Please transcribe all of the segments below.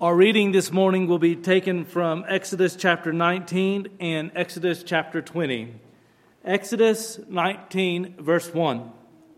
Our reading this morning will be taken from Exodus chapter 19 and Exodus chapter 20. Exodus 19, verse 1.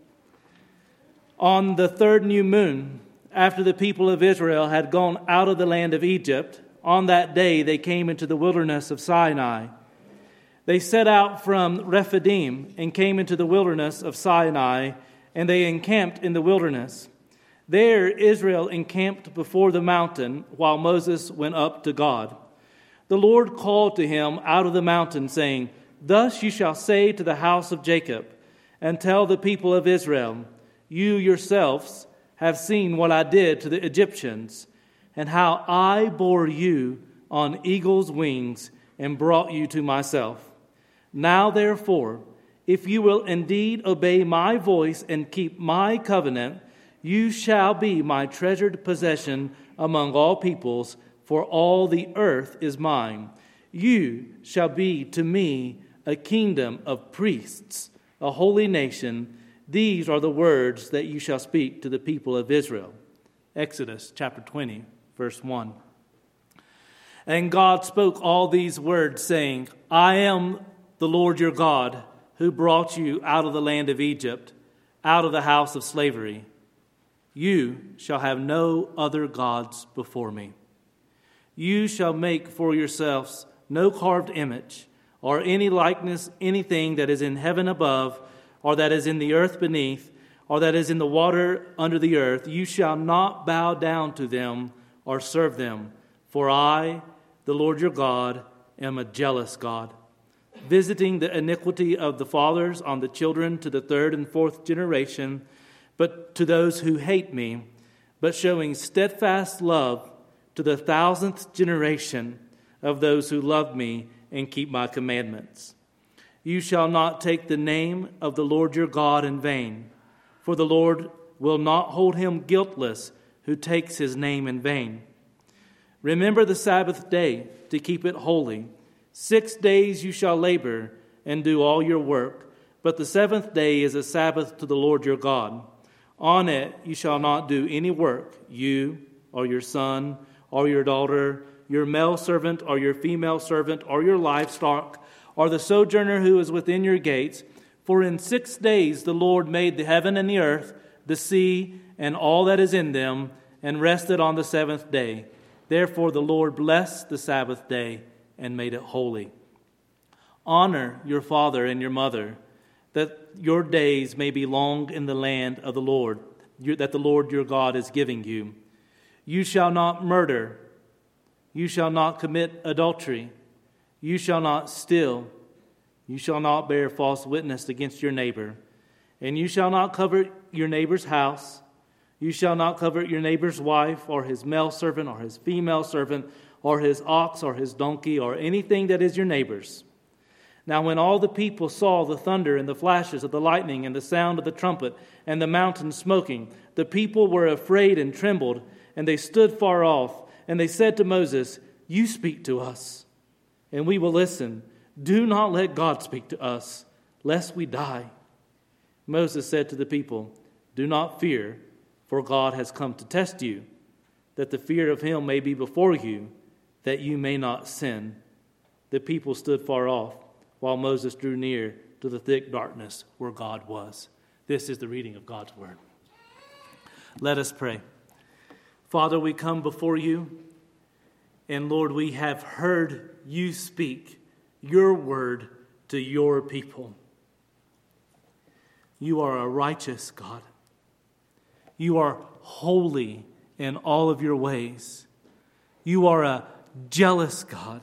On the third new moon, after the people of Israel had gone out of the land of Egypt, on that day they came into the wilderness of Sinai. They set out from Rephidim and came into the wilderness of Sinai, and they encamped in the wilderness. There Israel encamped before the mountain while Moses went up to God. The Lord called to him out of the mountain, saying, "Thus you shall say to the house of Jacob, and tell the people of Israel, you yourselves have seen what I did to the Egyptians, and how I bore you on eagle's wings and brought you to myself. Now therefore, if you will indeed obey my voice and keep my covenant, you shall be my treasured possession among all peoples, for all the earth is mine. You shall be to me a kingdom of priests, a holy nation. These are the words that you shall speak to the people of Israel." Exodus chapter 20, verse 1. And God spoke all these words, saying, "I am the Lord your God, who brought you out of the land of Egypt, out of the house of slavery. You shall have no other gods before me. You shall make for yourselves no carved image, or any likeness, anything that is in heaven above, or that is in the earth beneath, or that is in the water under the earth. You shall not bow down to them or serve them. For I, the Lord your God, am a jealous God, visiting the iniquity of the fathers on the children to the third and fourth generation, but to those who hate me, but showing steadfast love to the 1,000th generation of those who love me and keep my commandments. You shall not take the name of the Lord your God in vain, for the Lord will not hold him guiltless who takes his name in vain. Remember the Sabbath day to keep it holy. 6 days you shall labor and do all your work, but the seventh day is a Sabbath to the Lord your God. On it you shall not do any work, you or your son or your daughter, your male servant or your female servant, or your livestock, or the sojourner who is within your gates. For in 6 days the Lord made the heaven and the earth, the sea, and all that is in them, and rested on the seventh day. Therefore the Lord blessed the Sabbath day and made it holy. Honor your father and your mother, that your days may be long in the land of the Lord, that the Lord your God is giving you. You shall not murder. You shall not commit adultery. You shall not steal. You shall not bear false witness against your neighbor. And you shall not covet your neighbor's house. You shall not covet your neighbor's wife, or his male servant, or his female servant, or his ox, or his donkey, or anything that is your neighbor's. Now when all the people saw the thunder and the flashes of the lightning and the sound of the trumpet and the mountain smoking, the people were afraid and trembled, and they stood far off. And they said to Moses, "You speak to us, and we will listen. Do not let God speak to us, lest we die." Moses said to the people, "Do not fear, for God has come to test you, that the fear of him may be before you, that you may not sin." The people stood far off, while Moses drew near to the thick darkness where God was. This is the reading of God's word. Let us pray. Father, we come before you, and Lord, we have heard you speak your word to your people. You are a righteous God. You are holy in all of your ways. You are a jealous God.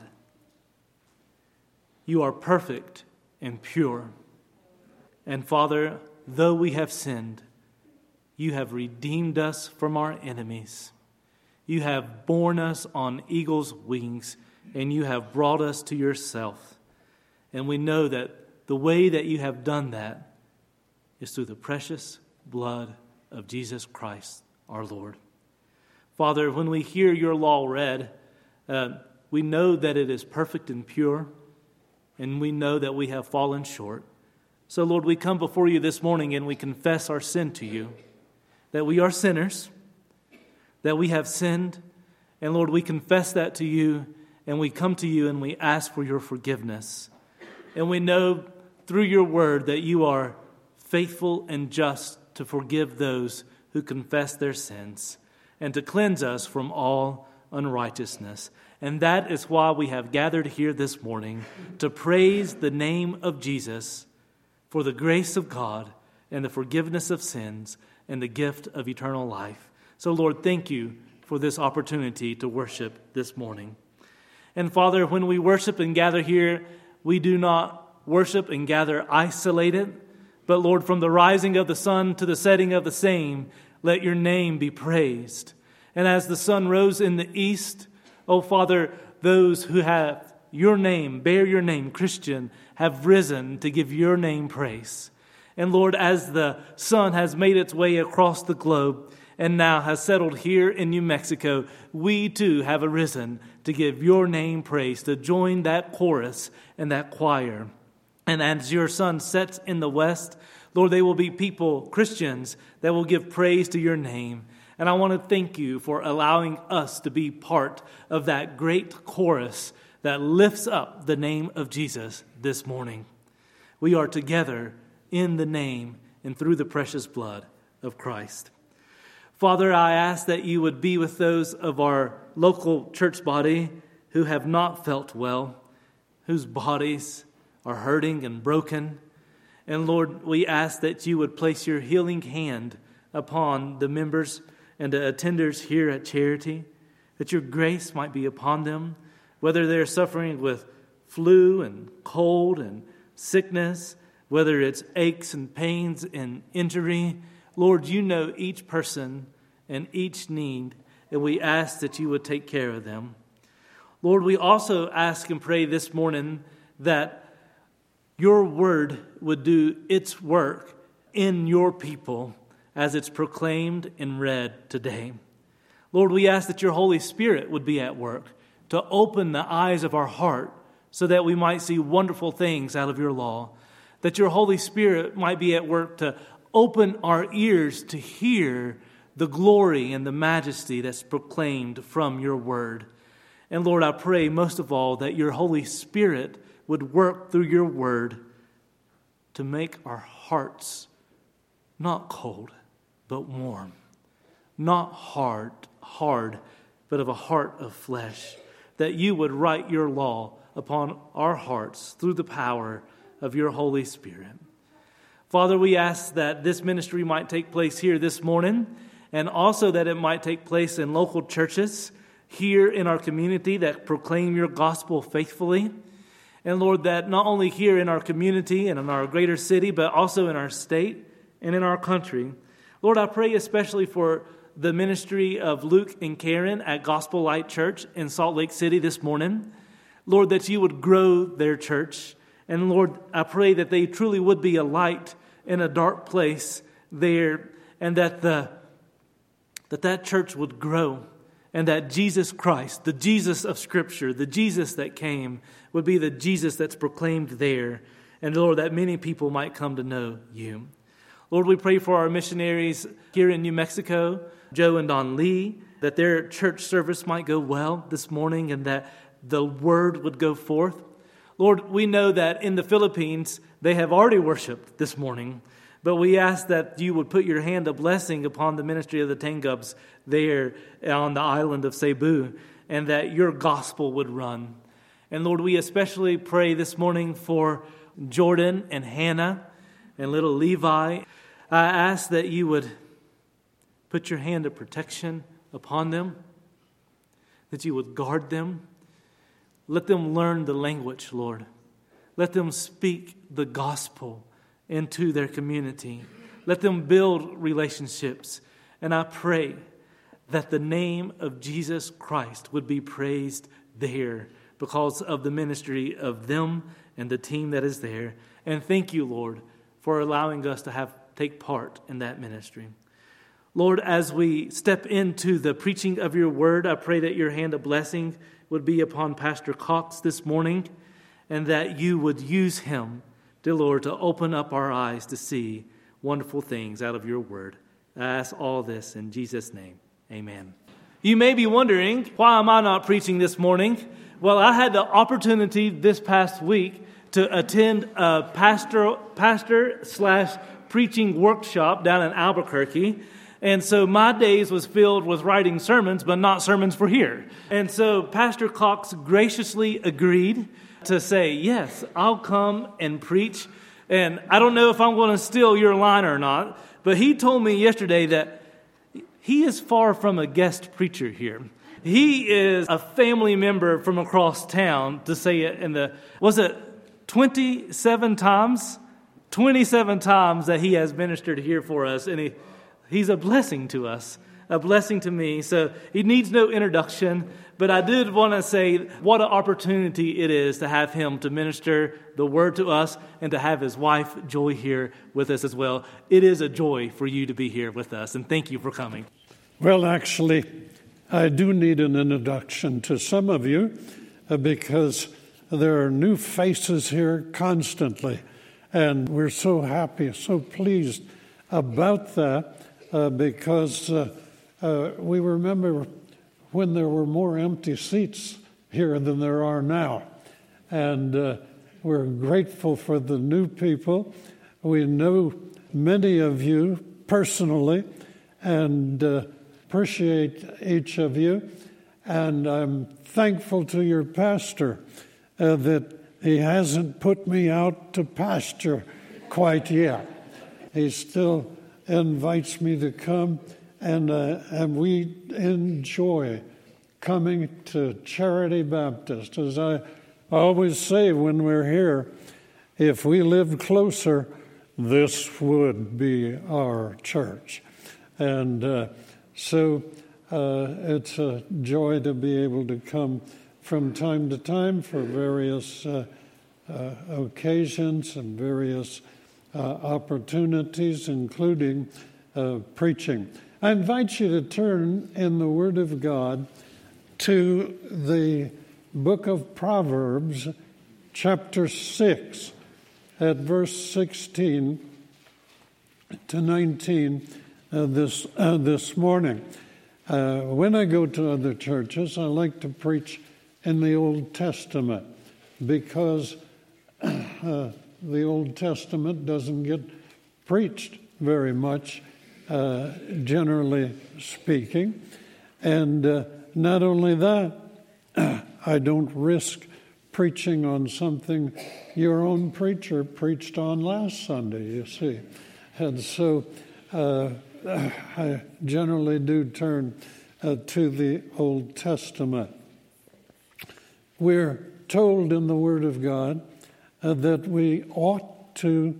You are perfect and pure. And Father, though we have sinned, you have redeemed us from our enemies. You have borne us on eagle's wings, and you have brought us to yourself. And we know that the way that you have done that is through the precious blood of Jesus Christ, our Lord. Father, when we hear your law read, we know that it is perfect and pure, and we know that we have fallen short. So, Lord, we come before you this morning and we confess our sin to you, that we are sinners, that we have sinned, And Lord, we confess that to you, and we come to you and we ask for your forgiveness. And we know through your word that you are faithful and just to forgive those who confess their sins and to cleanse us from all unrighteousness. And that is why we have gathered here this morning to praise the name of Jesus for the grace of God and the forgiveness of sins and the gift of eternal life. So, Lord, thank you for this opportunity to worship this morning. And Father, when we worship and gather here, we do not worship and gather isolated, but Lord, from the rising of the sun to the setting of the same, let your name be praised. And as the sun rose in the east, oh Father, those who have your name, bear your name, Christian, have risen to give your name praise. And Lord, as the sun has made its way across the globe and now has settled here in New Mexico, we too have arisen to give your name praise, to join that chorus and that choir. And as your sun sets in the west, Lord, they will be people, Christians, that will give praise to your name. And I want to thank you for allowing us to be part of that great chorus that lifts up the name of Jesus this morning. We are together in the name and through the precious blood of Christ. Father, I ask that you would be with those of our local church body who have not felt well, whose bodies are hurting and broken. And Lord, we ask that you would place your healing hand upon the members and the attenders here at Charity, that your grace might be upon them, whether they're suffering with flu and cold and sickness, whether it's aches and pains and injury. Lord, you know each person and each need, and we ask that you would take care of them. Lord, we also ask and pray this morning that your word would do its work in your people as it's proclaimed and read today. Lord, we ask that your Holy Spirit would be at work to open the eyes of our heart so that we might see wonderful things out of your law, that your Holy Spirit might be at work to open our ears to hear the glory and the majesty that's proclaimed from your word. And Lord, I pray most of all that your Holy Spirit would work through your word to make our hearts not cold, but warm, not hard, but of a heart of flesh, that you would write your law upon our hearts through the power of your Holy Spirit. Father, we ask that this ministry might take place here this morning, and also that it might take place in local churches here in our community that proclaim your gospel faithfully. And Lord, that not only here in our community and in our greater city, but also in our state and in our country. Lord, I pray especially for the ministry of Luke and Karen at Gospel Light Church in Salt Lake City this morning. Lord, that you would grow their church. And Lord, I pray that they truly would be a light in a dark place there, and that that church would grow, and that Jesus Christ, the Jesus of Scripture, the Jesus that came, would be the Jesus that's proclaimed there. And Lord, that many people might come to know you. Lord, we pray for our missionaries here in New Mexico, Joe and Don Lee, that their church service might go well this morning and that the word would go forth. Lord, we know that in the Philippines, they have already worshiped this morning, but we ask that you would put your hand of blessing upon the ministry of the Tanggubs there on the island of Cebu, and that your gospel would run. And Lord, we especially pray this morning for Jordan and Hannah and little Levi. I ask that you would put your hand of protection upon them, that you would guard them. Let them learn the language, Lord. Let them speak the gospel into their community. Let them build relationships. And I pray that the name of Jesus Christ would be praised there because of the ministry of them and the team that is there. And thank you, Lord, for allowing us to take part in that ministry. Lord, as we step into the preaching of your word, I pray that your hand of blessing would be upon Pastor Cox this morning, and that you would use him, dear Lord, to open up our eyes to see wonderful things out of your word. I ask all this in Jesus' name. Amen. You may be wondering, why am I not preaching this morning? Well, I had the opportunity this past week to attend a pastor/preaching workshop down in Albuquerque. And so my days was filled with writing sermons, but not sermons for here. And so Pastor Cox graciously agreed to say, yes, I'll come and preach. And I don't know if I'm going to steal your line or not, but he told me yesterday that he is far from a guest preacher here. He is a family member from across town, to say it in the, was it 27 times? 27 times that he has ministered here for us, and he's a blessing to us, a blessing to me. So he needs no introduction, but I did want to say what an opportunity it is to have him to minister the word to us and to have his wife, Joy, here with us as well. It is a joy for you to be here with us, and thank you for coming. Well, actually, I do need an introduction to some of you because there are new faces here constantly, and we're so happy, so pleased about that because we remember when there were more empty seats here than there are now. And we're grateful for the new people. We know many of you personally and appreciate each of you. And I'm thankful to your pastor that he hasn't put me out to pasture quite yet. He still invites me to come. And we enjoy coming to Charity Baptist. As I always say when we're here, if we lived closer, this would be our church. And so it's a joy to be able to come from time to time for various occasions and various opportunities, including preaching. I invite you to turn in the Word of God to the book of Proverbs, chapter 6, at verse 16 to 19 this morning. When I go to other churches, I like to preach in the Old Testament because the Old Testament doesn't get preached very much, generally speaking. And not only that, I don't risk preaching on something your own preacher preached on last Sunday, you see. And so I generally do turn to the Old Testament. We're told in the Word of God that we ought to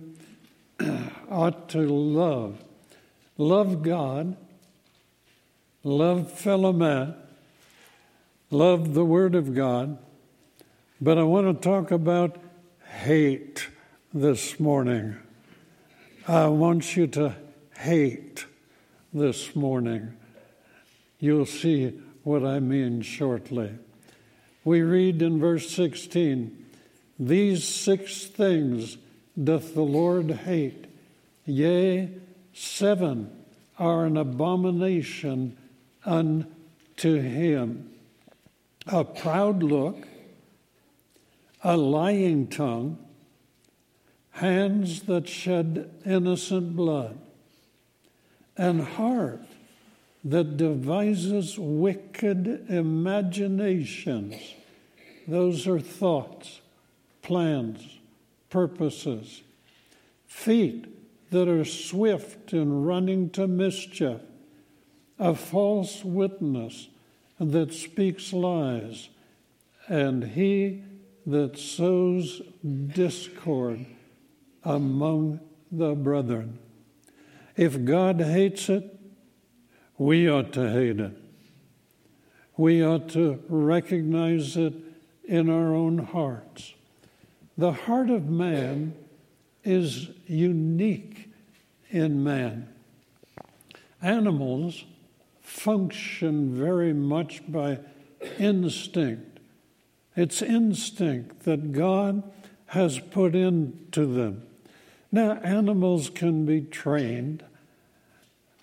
love God, love fellow man, love the Word of God. But I want to talk about hate this morning. I want you to hate this morning. You'll see what I mean shortly. We read in verse 16, "These 6 things doth the Lord hate, yea, 7 are an abomination unto him. A proud look, a lying tongue, hands that shed innocent blood, and heart that devises wicked imaginations." Those are thoughts, plans, purposes. "Feet that are swift in running to mischief, a false witness that speaks lies, and he that sows discord among the brethren." If God hates it, we ought to hate it. We ought to recognize it in our own hearts. The heart of man is unique in man. Animals function very much by instinct. It's instinct that God has put into them. Now, animals can be trained,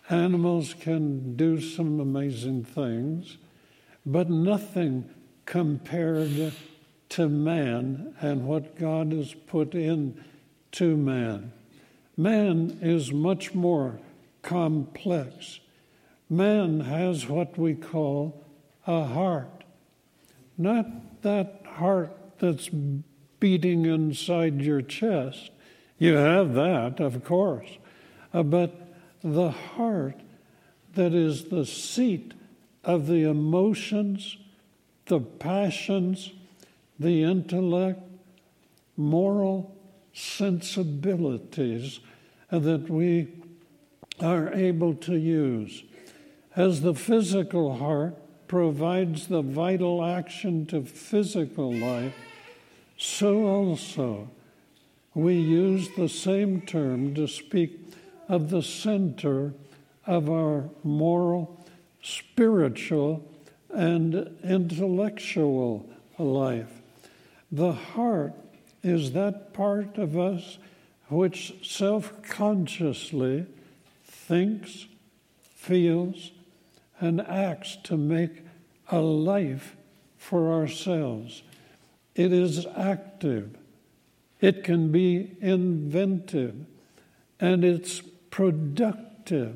Animals can do some amazing things, but nothing compared to man and what God has put into man. Man is much more complex. Man has what we call a heart. Not that heart that's beating inside your chest. You have that, of course. But the heart that is the seat of the emotions, the passions, the intellect, moral sensibilities that we are able to use. As the physical heart provides the vital action to physical life, so also we use the same term to speak of the center of our moral, spiritual, and intellectual life. The heart is that part of us which self-consciously thinks, feels, and acts to make a life for ourselves. It is active. It can be inventive, and it's productive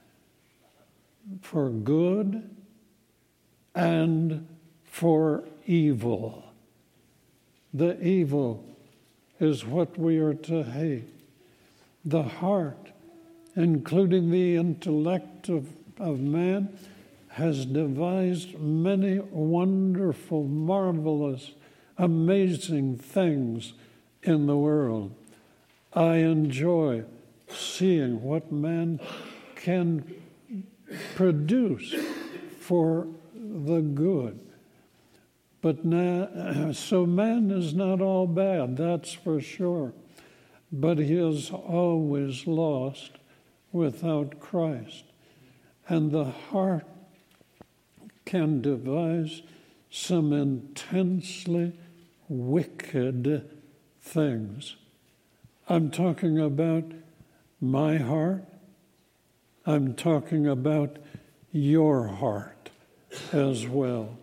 for good and for evil. The evil is what we are to hate. The heart, including the intellect of man, has devised many wonderful, marvelous, amazing things in the world. I enjoy seeing what man can produce for the good. But now, so man is not all bad, that's for sure. But he is always lost without Christ. And the heart can devise some intensely wicked things. I'm talking about my heart. I'm talking about your heart as well.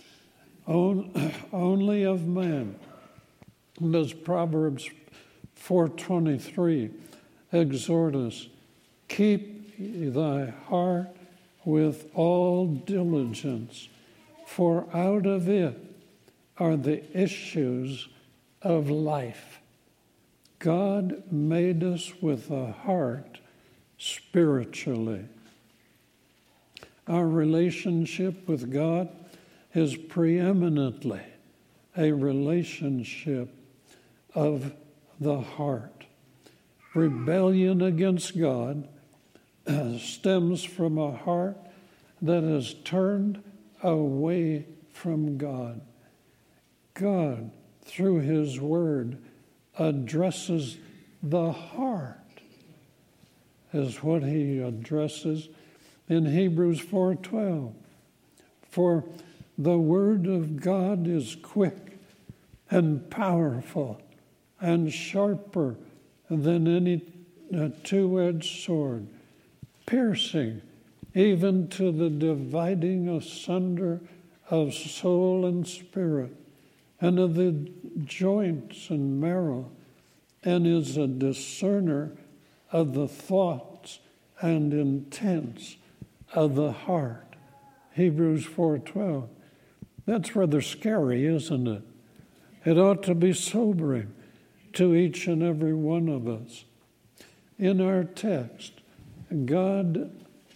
Only of man does Proverbs 4:23 exhort us, keep thy heart with all diligence, for out of it are the issues of life. God made us with a heart spiritually. Our relationship with God is preeminently a relationship of the heart. Rebellion against God stems from a heart that has turned away from God. God, through His Word, addresses the heart, is what He addresses in Hebrews 4:12. For the Word of God is quick and powerful and sharper than any two-edged sword, piercing even to the dividing asunder of soul and spirit, and of the joints and marrow, and is a discerner of the thoughts and intents of the heart. Hebrews 4:12. That's rather scary, isn't it? It ought to be sobering to each and every one of us. In our text, God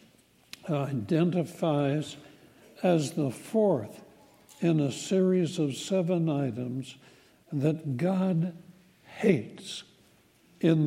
identifies as the fourth in a series of 7 items that God hates in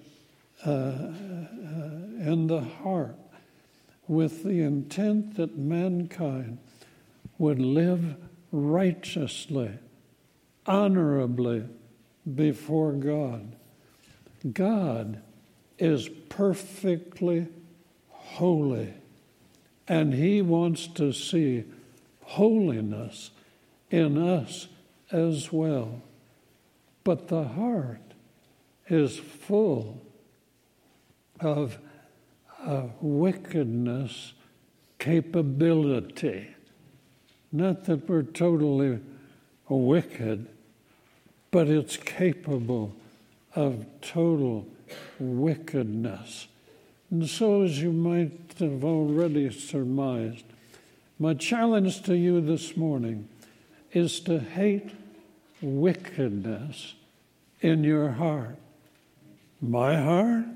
the heart, with the intent that mankind would live righteously, honorably before God. God is perfectly holy, and He wants to see holiness in us as well. But the heart is full of wickedness capability. Not that we're totally wicked, but it's capable of total wickedness. And so, as you might have already surmised, my challenge to you this morning is to hate wickedness in your heart. My heart?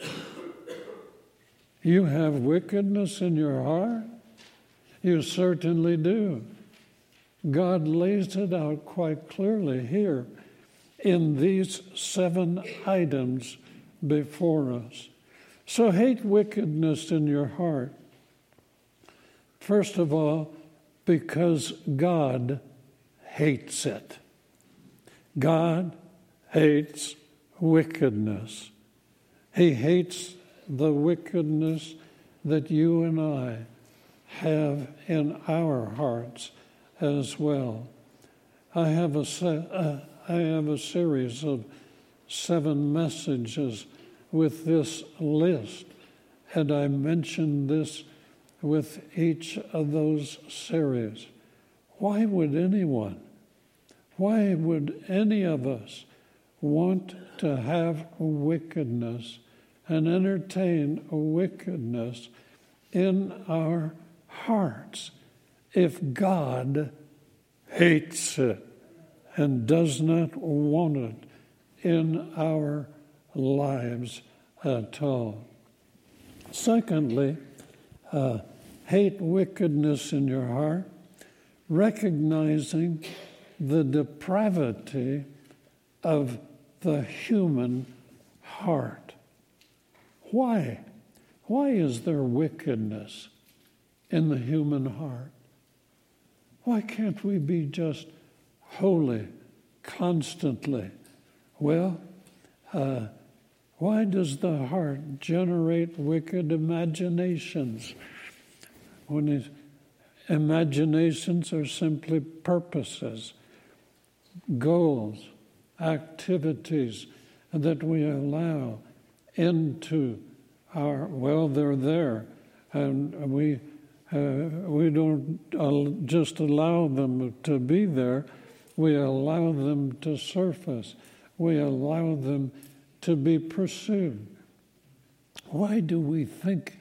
You have wickedness in your heart? You certainly do. God lays it out quite clearly here in these 7 items before us. So hate wickedness in your heart. First of all, because God hates it. God hates wickedness. He hates the wickedness that you and I have in our hearts as well. I have a series of 7 messages with this list, and I mentioned this with each of those series. Why would any of us want to have wickedness and entertain wickedness in our hearts if God hates it and does not want it in our lives at all? Secondly, hate wickedness in your heart, recognizing the depravity of the human heart. Why? Why is there wickedness in the human heart? Why can't we be just holy constantly? Well, why does the heart generate wicked imaginations? Imaginations are simply purposes, goals, activities that we allow into they're there, and we don't just allow them to be there, we allow them to surface, we allow them to be pursued. Why do we think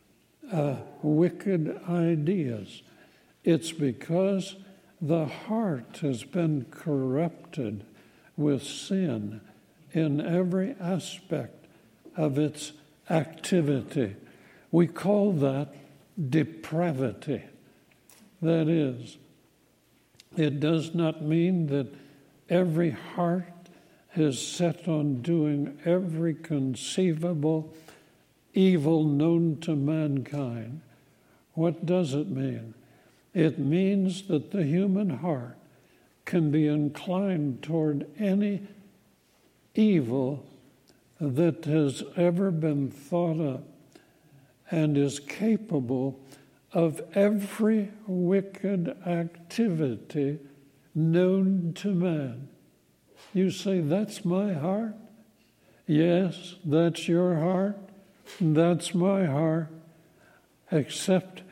wicked ideas? It's because the heart has been corrupted with sin in every aspect of its activity. We call that depravity. That is, it does not mean that every heart is set on doing every conceivable evil known to mankind. What does it mean? It means that the human heart can be inclined toward any evil that has ever been thought up and is capable of every wicked activity known to man. You say, that's my heart? Yes, that's your heart. That's my heart. Except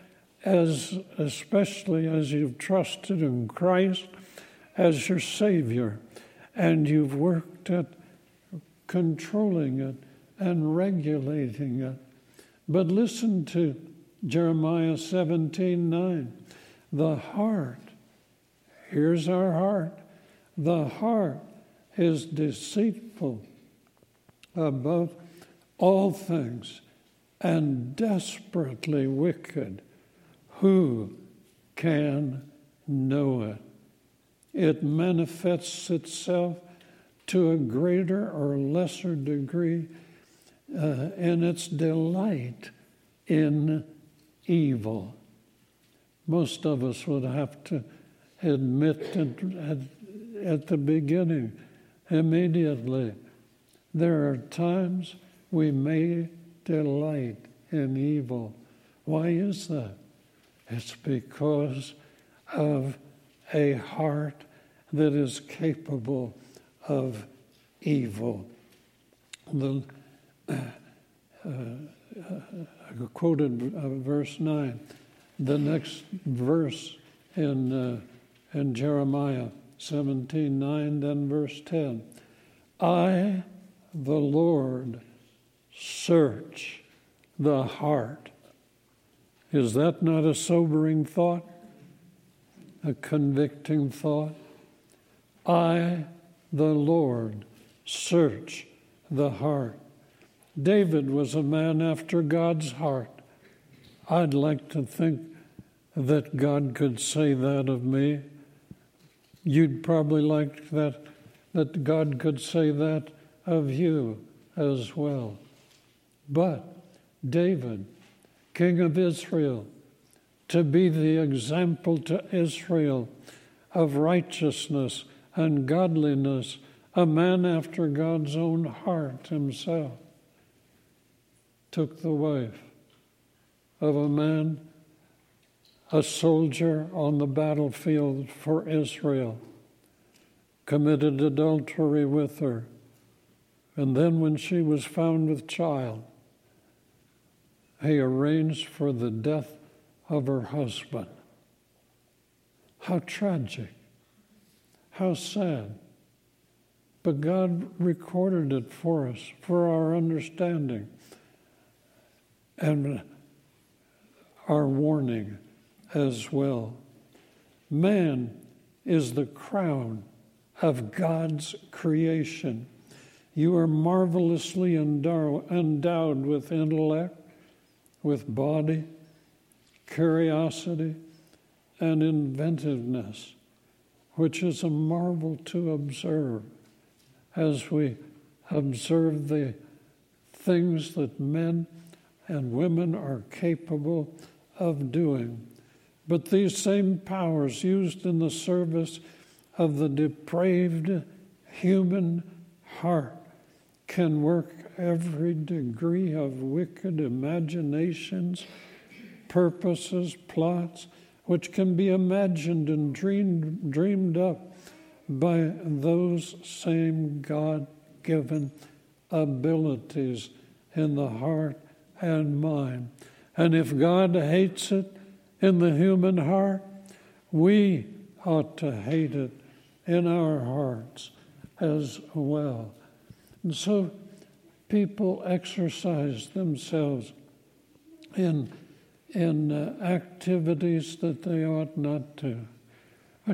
especially as you've trusted in Christ as your Savior, and you've worked at controlling it and regulating it. But listen to Jeremiah 17:9. The heart, here's our heart, the heart is deceitful above all things and desperately wicked. Who can know it? It manifests itself to a greater or lesser degree in its delight in evil. Most of us would have to admit at the beginning, immediately, there are times we may delight in evil. Why is that? It's because of a heart that is capable of evil. I quoted verse 9. The next verse in Jeremiah 17:9, then verse 10. I, the Lord, search the heart. Is that not a sobering thought? A convicting thought? I, the Lord, search the heart. David was a man after God's heart. I'd like to think that God could say that of me. You'd probably like that God could say that of you as well. But David, king of Israel, to be the example to Israel of righteousness and godliness, a man after God's own heart himself, took the wife of a man, a soldier on the battlefield for Israel, committed adultery with her, and then when she was found with child, he arranged for the death of her husband. How tragic, how sad. But God recorded it for us, for our understanding and our warning as well. Man is the crown of God's creation. You are marvelously endowed with intellect, with body, curiosity, and inventiveness, which is a marvel to observe as we observe the things that men and women are capable of doing. But these same powers used in the service of the depraved human heart can work every degree of wicked imaginations, purposes, plots, which can be imagined and dreamed up by those same God-given abilities in the heart and mind. And if God hates it in the human heart, we ought to hate it in our hearts as well. And so people exercise themselves in activities that they ought not to. I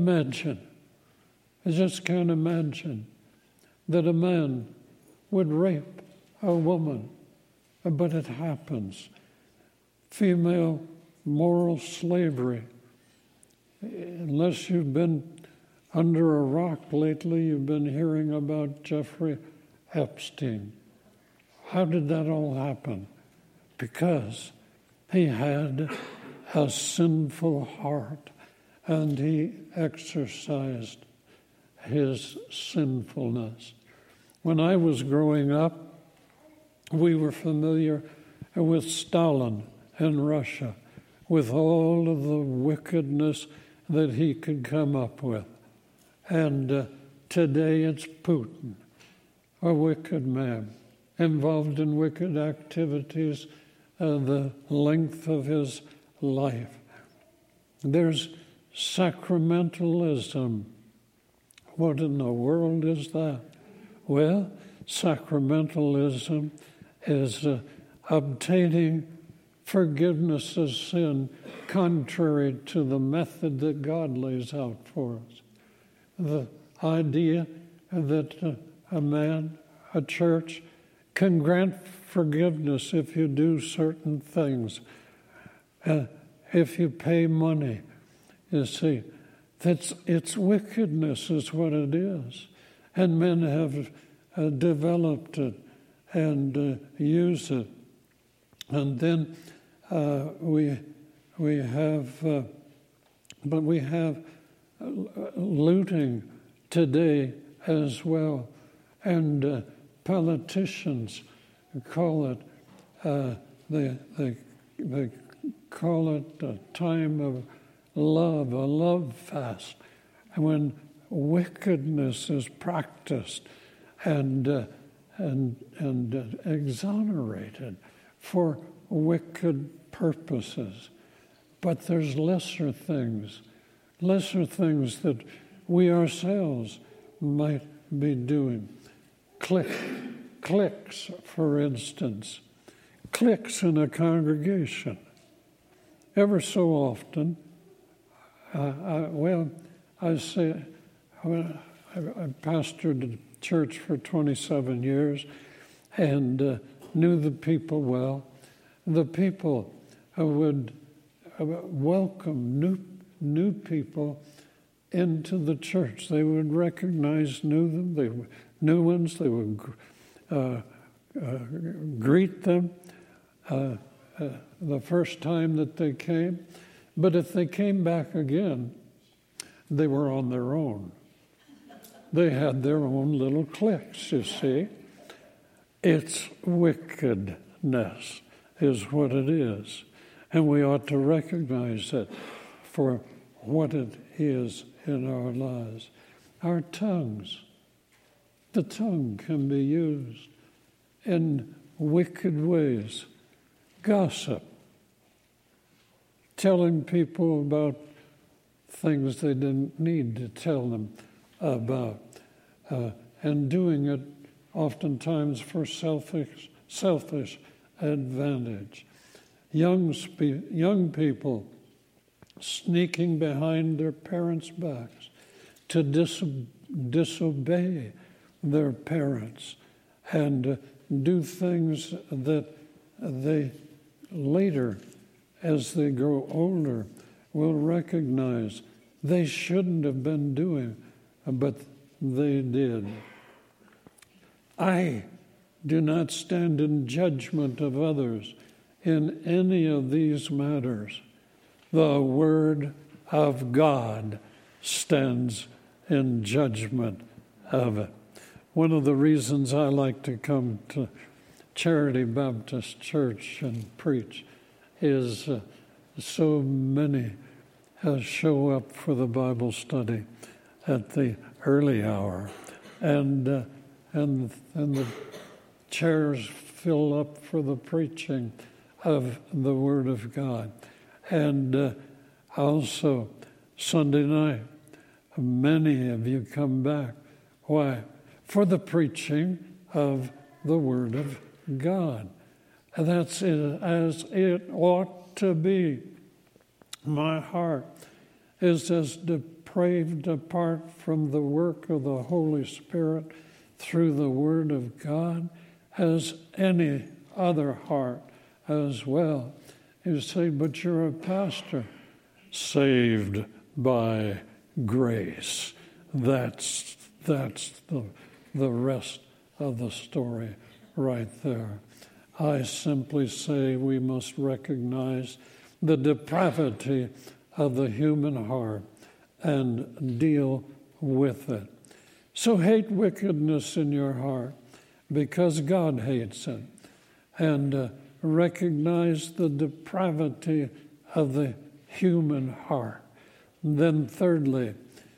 just can't imagine that a man would rape a woman, but it happens. Female moral slavery. Unless you've been under a rock lately, you've been hearing about Jeffrey Epstein. How did that all happen? Because he had a sinful heart and he exercised his sinfulness. When I was growing up, we were familiar with Stalin in Russia, with all of the wickedness that he could come up with. And today it's Putin, a wicked man, involved in wicked activities the length of his life. There's sacramentalism. What in the world is that? Well, sacramentalism is obtaining forgiveness of sin contrary to the method that God lays out for us. The idea that a man, a church, can grant forgiveness if you do certain things, if you pay money. You see, it's wickedness is what it is. And men have developed it and use it. And then we have looting today as well, and politicians call it they call it a time of love, a love fast, when wickedness is practiced and exonerated for wicked purposes. But there's lesser things that we ourselves might be doing. Cliques, for instance. Cliques in a congregation. Ever so often, I pastored a church for 27 years and knew the people well. The people would welcome new people into the church. They would recognize new ones. They would greet them the first time that they came. But if they came back again, they were on their own. They had their own little cliques, you see. It's wickedness is what it is. And we ought to recognize it for what it is in our lives. Our tongues. The tongue can be used in wicked ways. Gossip. Telling people about things they didn't need to tell them about. And doing it oftentimes for selfish advantage. Young people sneaking behind their parents' backs to disobey their parents and do things that they later, as they grow older, will recognize they shouldn't have been doing, but they did. I do not stand in judgment of others in any of these matters. The Word of God stands in judgment of it. One of the reasons I like to come to Charity Baptist Church and preach is so many show up for the Bible study at the early hour, and the chairs fill up for the preaching of the Word of God. And also Sunday night, many of you come back. Why? For the preaching of the Word of God. And that's it, as it ought to be. My heart is as depraved apart from the work of the Holy Spirit through the Word of God as any other heart as well. You say, but you're a pastor. Saved by grace. That's the rest of the story right there. I simply say we must recognize the depravity of the human heart and deal with it. So hate wickedness in your heart because God hates it. And recognize the depravity of the human heart. And then thirdly,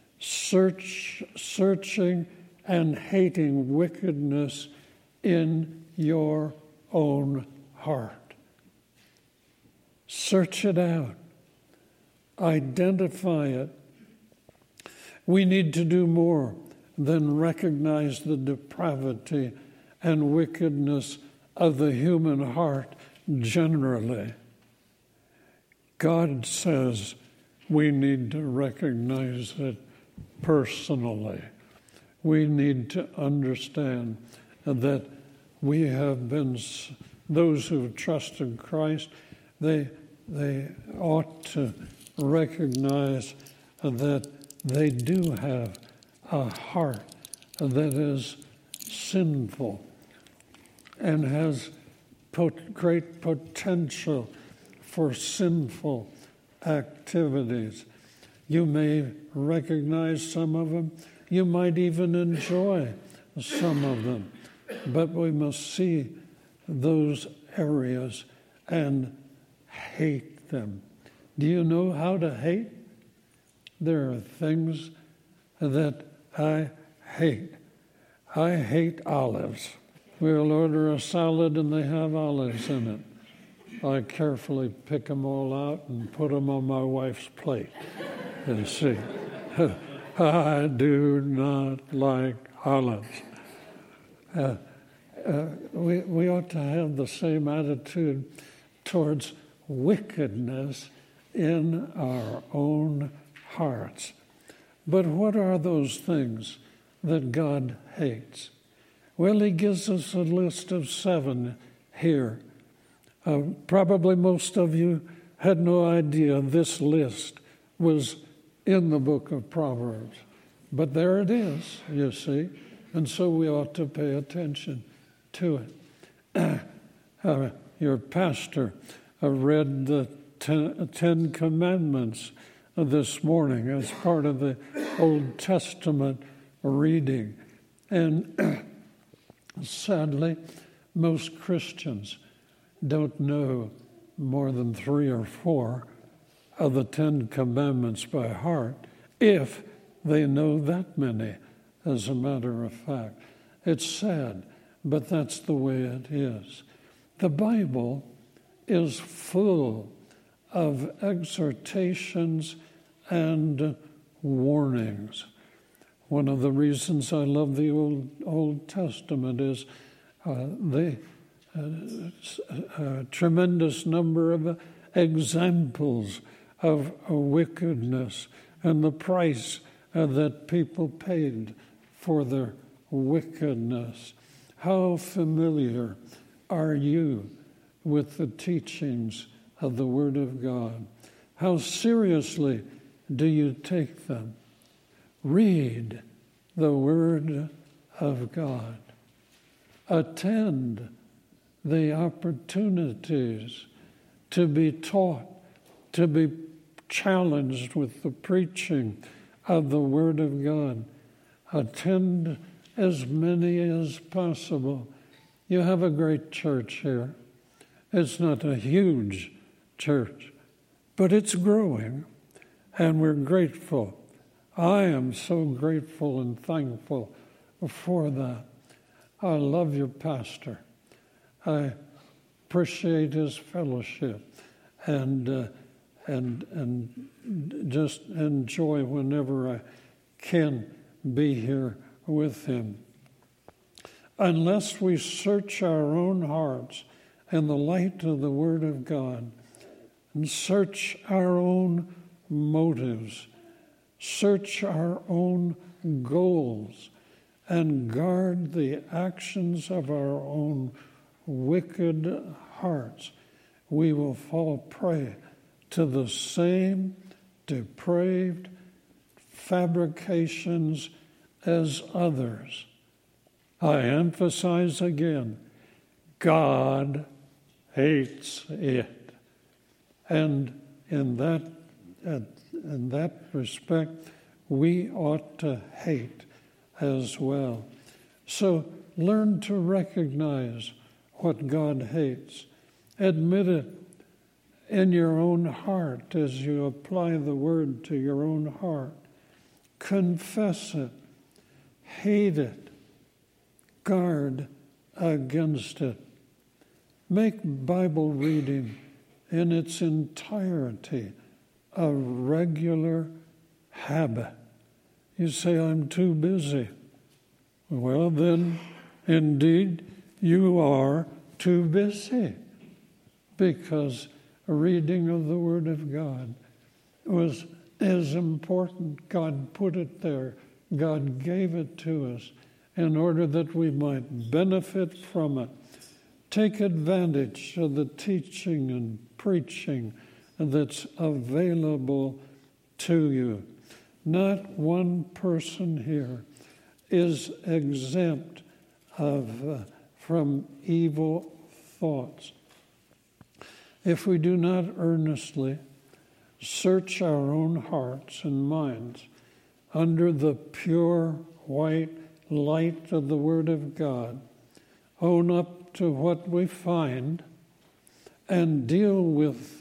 searching and hating wickedness in your own heart. Search it out. Identify it. We need to do more than recognize the depravity and wickedness of the human heart generally. God says we need to recognize it personally. We need to understand that we have been, those who trust in Christ, they ought to recognize that they do have a heart that is sinful and has great potential for sinful activities. You may recognize some of them. You might even enjoy some of them. But we must see those areas and hate them. Do you know how to hate? There are things that I hate. I hate olives. We'll order a salad and they have olives in it. I carefully pick them all out and put them on my wife's plate. And see, I do not like olives. We ought to have the same attitude towards wickedness in our own hearts. But what are those things that God hates? Well, he gives us a list of 7 here. Probably most of you had no idea this list was in the book of Proverbs. But there it is, you see, and so we ought to pay attention to it. Your pastor read the Ten Commandments this morning as part of the Old Testament reading. And sadly, most Christians don't know more than 3 or 4 of the 10 Commandments by heart, if they know that many, as a matter of fact. It's sad, but that's the way it is. The Bible is full of exhortations and warnings. One of the reasons I love the Old Testament is a tremendous number of examples of wickedness and the price that people paid for their wickedness. How familiar are you with the teachings of the Word of God? How seriously do you take them? Read the Word of God. Attend the opportunities to be taught, to be challenged with the preaching of the Word of God. Attend as many as possible. You have a great church here. It's not a huge church, but it's growing, and we're grateful. I am so grateful and thankful for that. I love your pastor. I appreciate his fellowship and just enjoy whenever I can be here with him. Unless we search our own hearts in the light of the Word of God and search our own motives, search our own goals, and guard the actions of our own wicked hearts, we will fall prey to the same depraved fabrications as others. I emphasize again, God hates it. And in that respect, we ought to hate as well. So learn to recognize what God hates. Admit it in your own heart as you apply the Word to your own heart. Confess it. Hate it. Guard against it. Make Bible reading in its entirety a regular habit. You say, I'm too busy. Well, then, indeed, you are too busy, because a reading of the Word of God is important. God put it there. God gave it to us in order that we might benefit from it. Take advantage of the teaching and preaching that's available to you. Not one person here is exempt from evil thoughts. If we do not earnestly search our own hearts and minds under the pure white light of the Word of God, own up to what we find, and deal with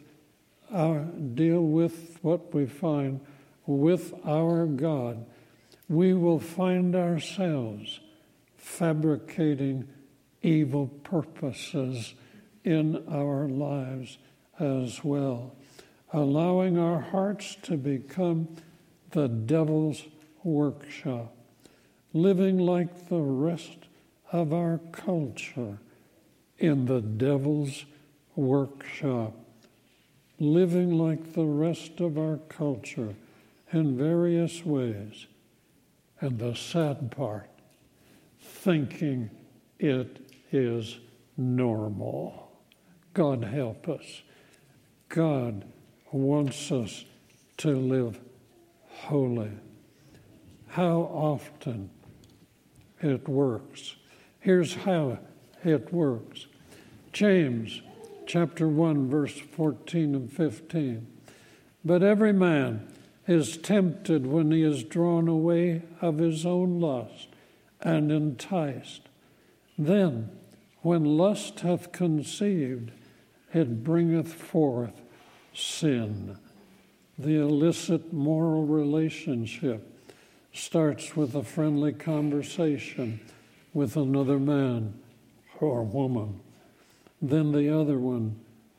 what we find with our God, we will find ourselves fabricating evil purposes in our lives as well, allowing our hearts to become the devil's workshop, living like the rest of our culture in the devil's workshop, living like the rest of our culture in various ways. And the sad part, thinking it is normal. God help us. God wants us to live holy. How often it works. Here's how it works. James chapter 1, verse 14 and 15. But every man is tempted when he is drawn away of his own lust and enticed. Then, when lust hath conceived, it bringeth forth sin. The illicit moral relationship starts with a friendly conversation with another man or woman. Then the other one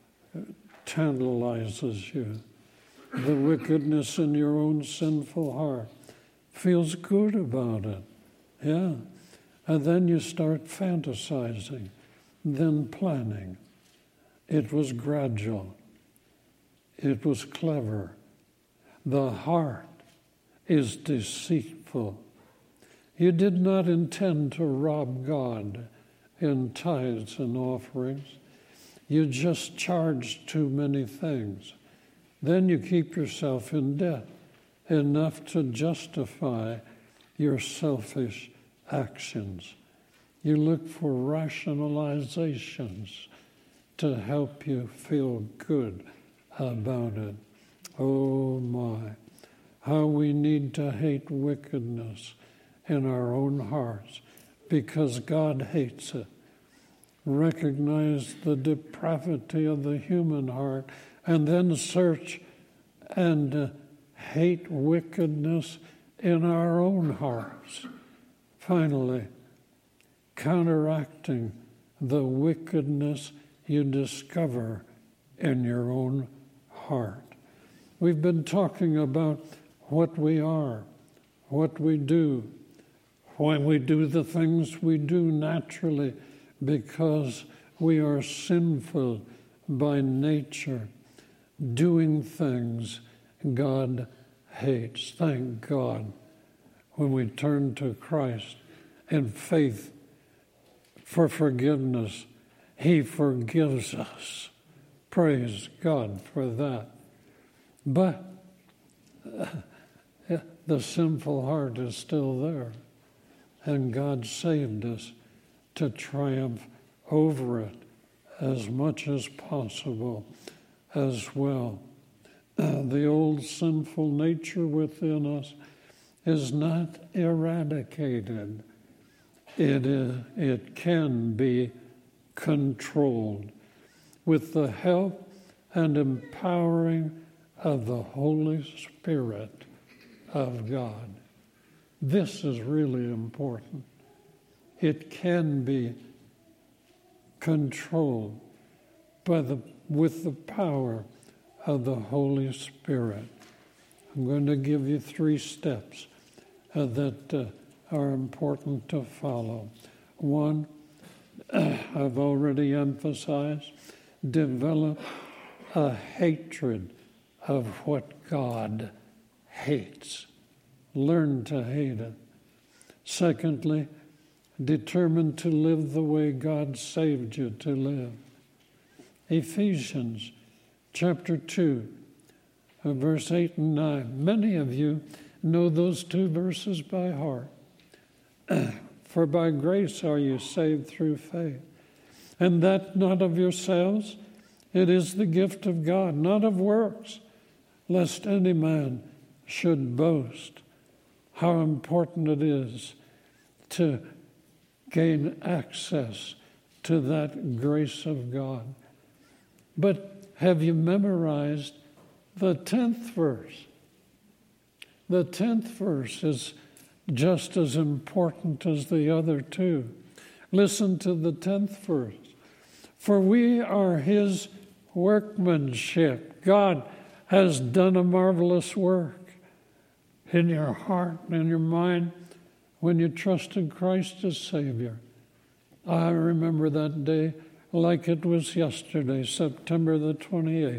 tantalizes you. The wickedness in your own sinful heart feels good about it. Yeah. And then you start fantasizing, then planning. It was gradual. It was clever. The heart is deceitful. You did not intend to rob God in tithes and offerings. You just charged too many things. Then you keep yourself in debt, enough to justify your selfish actions. You look for rationalizations to help you feel good about it. Oh my, how we need to hate wickedness in our own hearts because God hates it. Recognize the depravity of the human heart and then search and hate wickedness in our own hearts. Finally, counteracting the wickedness you discover in your own heart. We've been talking about what we are, what we do, when we do the things we do naturally because we are sinful by nature, doing things God hates. Thank God when we turn to Christ in faith for forgiveness, He forgives us. Praise God for that. But the sinful heart is still there, and God saved us to triumph over it as much as possible as well. The old sinful nature within us is not eradicated. It can be controlled with the help and empowering of the Holy Spirit of God. This is really important. It can be controlled with the power of the Holy Spirit. I'm going to give you 3 steps that are important to follow. 1, I've already emphasized, develop a hatred of what God hates. Learn to hate it. Secondly, determine to live the way God saved you to live. Ephesians chapter 2, verse 8 and 9. Many of you know those 2 verses by heart. For by grace are you saved through faith, and that not of yourselves, it is the gift of God, not of works, lest any man should boast. How important it is to gain access to that grace of God. But have you memorized the 10th verse? The 10th verse is just as important as the other 2. Listen to the 10th verse. For we are his workmanship. God has done a marvelous work in your heart and in your mind when you trusted Christ as Savior. I remember that day like it was yesterday, September the 28th,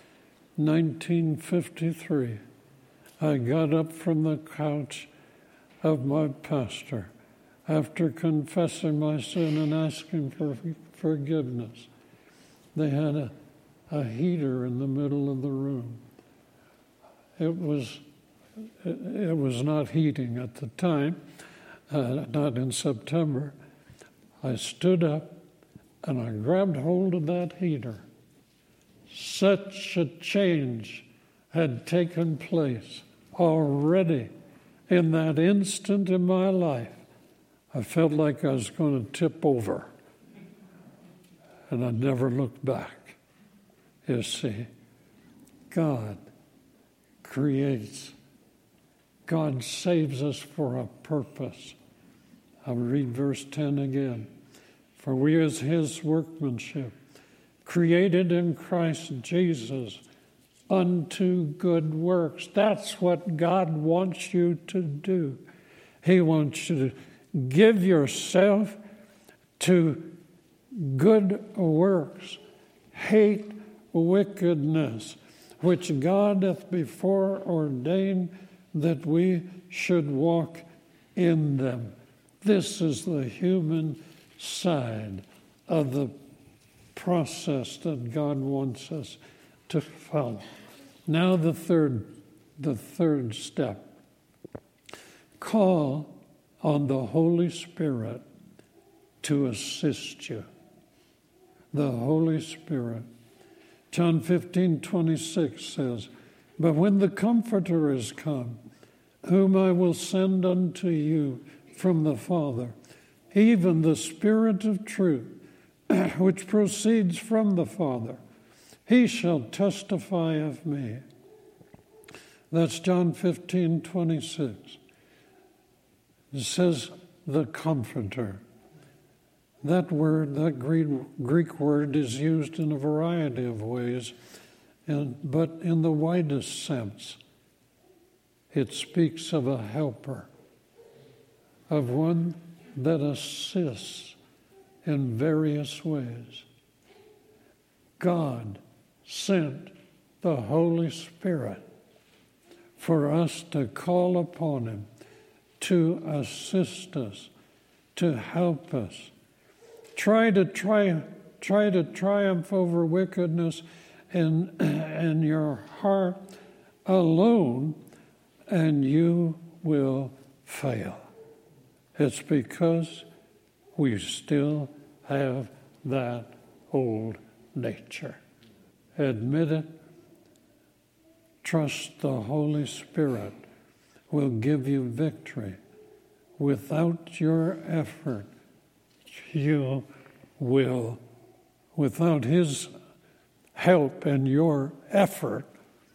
1953. I got up from the couch of my pastor after confessing my sin and asking for forgiveness. They had a heater in the middle of the room. It was not heating at the time, not in September. I stood up and I grabbed hold of that heater. Such a change had taken place already in that instant in my life. I felt like I was going to tip over. And I never looked back. You see, God creates. God saves us for a purpose. I'll read verse 10 again. For we as his workmanship, created in Christ Jesus unto good works. That's what God wants you to do. He wants you to give yourself to good works. Hate wickedness, which God hath before ordained that we should walk in them. This is the human side of the process that God wants us to follow. Now the third step. Call on the Holy Spirit to assist you. The Holy Spirit. John 15:26 says, But when the Comforter is come, whom I will send unto you from the Father, even the Spirit of truth, which proceeds from the Father, he shall testify of me. That's John 15:26. It says the Comforter. That word, that Greek word, is used in a variety of ways, but in the widest sense, it speaks of a helper, of one that assists in various ways. God sent the Holy Spirit for us to call upon him, to assist us, to help us. Try to triumph over wickedness in your heart alone, and you will fail. It's because we still have that old nature. Admit it. Trust the Holy Spirit will give you victory. Without your effort, you will, without his help and your effort,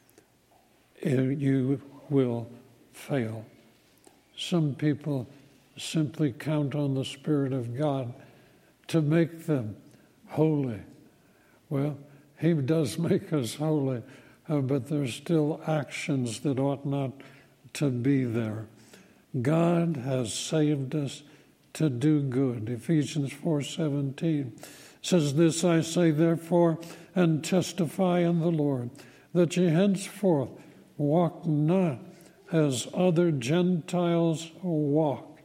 you will fail. Some people simply count on the Spirit of God to make them holy. Well, he does make us holy, but there's still actions that ought not to be there. God has saved us to do good. Ephesians 4:17 says, This I say therefore, and testify in the Lord, that ye henceforth walk not as other Gentiles walk.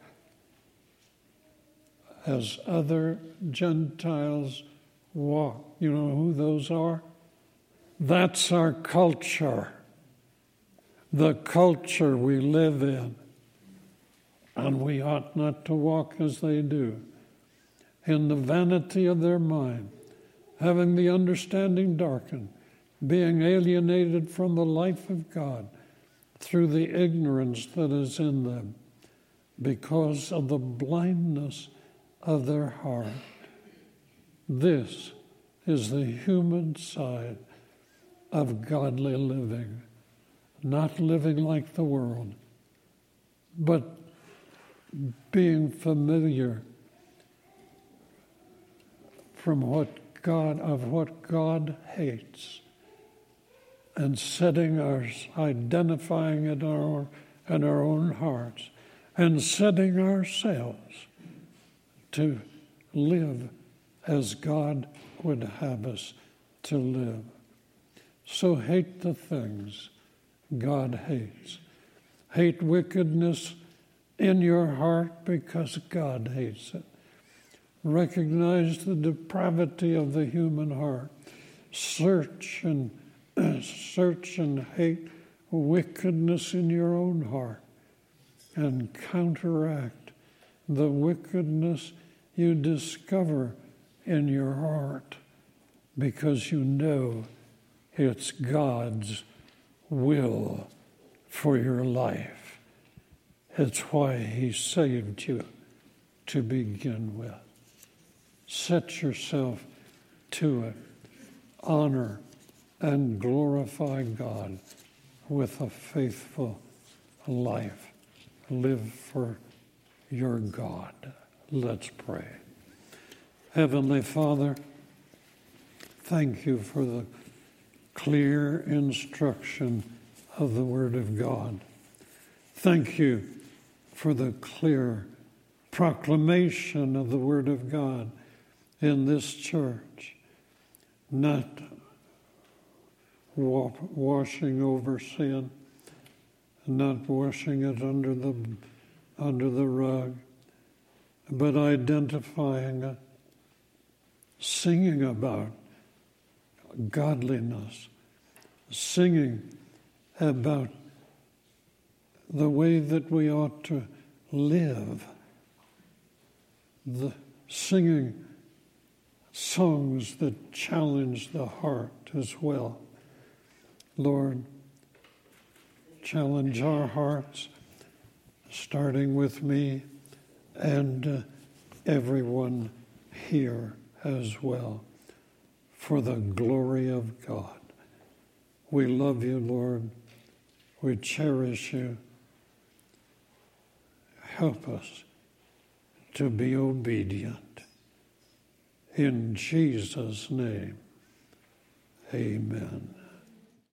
As other Gentiles walk. You know who those are? That's our culture. The culture we live in. And we ought not to walk as they do, in the vanity of their mind, having the understanding darkened, being alienated from the life of God through the ignorance that is in them, because of the blindness of their heart. This is the human side of godly living, not living like the world, but being familiar from what what God hates, and identifying it in our own hearts, and setting ourselves to live as God would have us to live. So hate the things God hates. Hate wickedness in your heart because God hates it. Recognize the depravity of the human heart. Search and hate wickedness in your own heart, and counteract the wickedness you discover in your heart, because you know it's God's will for your life. It's why He saved you to begin with. Set yourself to it. Honor and glorify God with a faithful life. Live for your God. Let's pray. Heavenly Father, thank you for the clear instruction of the Word of God. Thank you for the clear proclamation of the Word of God in this church, not washing over sin, not washing it under the rug, but identifying it, singing about godliness, singing about the way that we ought to live, singing songs that challenge the heart as well. Lord, challenge our hearts, starting with me and everyone here as well, for the glory of God. We love you, Lord. We cherish you. Help us to be obedient. In Jesus' name, amen.